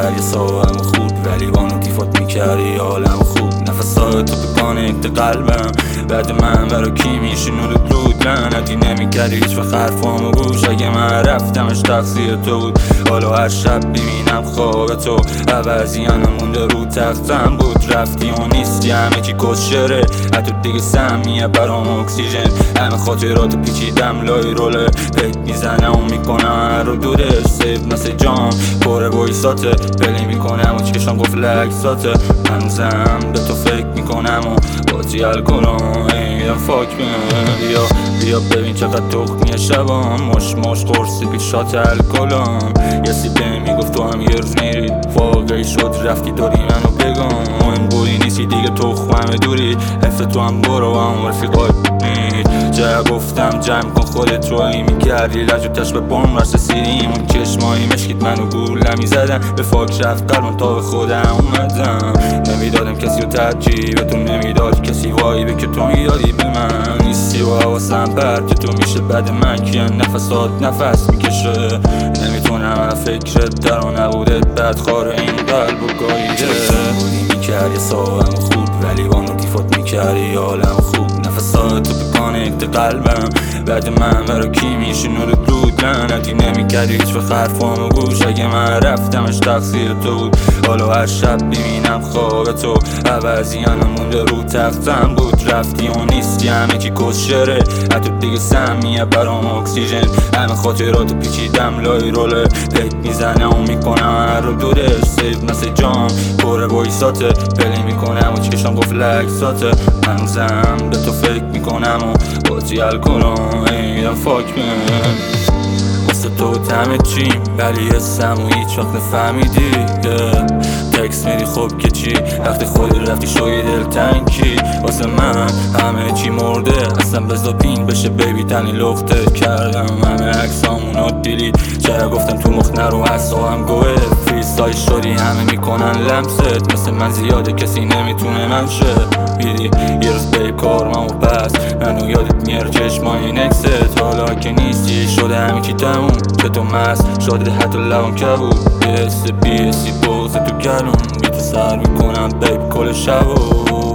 میکرد یه صاحبم خوب، ولی با نوتیفات میکردی حالم خوب. نفسای تو بکانکت قلبم، بعد من برا کی میشینو دود لعنتی نمیکردی هیچ وقت حرفامو گوش. اگه من رفتمش تقصیر تو بود، حالا هر شب ببینم خواب تو عوضیانم مونده رو تختم بود. رفتی و نیستی همه چی کسشره، حتی دیگه سمیه برام اکسیژن. همه خاطراتو پیچیدم لای روله، پیک میزنم و میکنم رو دورش سیف مثل جام پره وایساته. پلی میکنم و چشم گفت عکساته، هنوزم به تو فکر میکنم و باتی الکلام ایدم فاک بیا ببین چقدر تخمیه شبام، مش قرصی پیشات الکلام. یه سیبه میگفت تو هم یه روز میری، واقعی شد رفتی داری منو بگم. مهم بوری نیستی دیگه تخمه دوری، حفظ تو هم برو هم رفیقای جا گفتم جمع کن خودت روی میکردی لجوتش به بام رشت سیریم. اون چشمایی مشکید منو گول نمیزدن، به فاک رفت قلبم تا به خودم اومدم. نمیدادم کسی رو ترجیح به تو، نمیداد کسی وایبه که تو میدادی به من. نیستی و حواسم پر که تو میشه بعد من کیان نفسات نفس میکشه. نمیتونم فکرت در و نبودت بدخوار این قلب و گاییده. میکرد یه صاحبم خوب، ولی با نوتیفات میکردی حالم خوب. نفسات تو بکانکت قلبم، بعد من برا کی میشینو دود لعنتی نمیکردی هیچ وقت حرفامو گوش. اگه من رفتمش تقصیر تو بود، حالا هر شب ببینم خواب تو عوضیانم مونده رو تختم بود. رفتی و نیستی همه چی کسشره، حتی دیگه سمیه برام اکسیژن. همه خاطراتو پیچیدم لای روله، پیک میزنم و میکنم رو دورش سیف مثل جام پره وایساته. پلی میکنم و چشم گفت عکساته، هنوزم به تو فکر میکنم و باتی الکلام ایدم فاک واسه تو همه چیم، ولی حسم و هیچ وقت نفهمیدی. تکس میدی خب که چی، وقتی خودی رفتی شوی دلتنگی. واسه من همه چی مرده، اصلا بزا پین بشه بیبی تنی لخته کردم. همه عکسامونو دیلی، چرا گفتم تو مخ نرو حسابم گوه. فریستای شدی همه میکنن لمست، مثل من زیاده کسی نمیتونه من شه. بیدی یه روز بیب کارمم و بس، منو یادت میاره چشمای نکست. حالا که نیستی شده همه چی تموم، که تو مست شده حتی لبم کبود. بیسی بوزه تو کلون، بیت سر میکنم بیب کل شبو.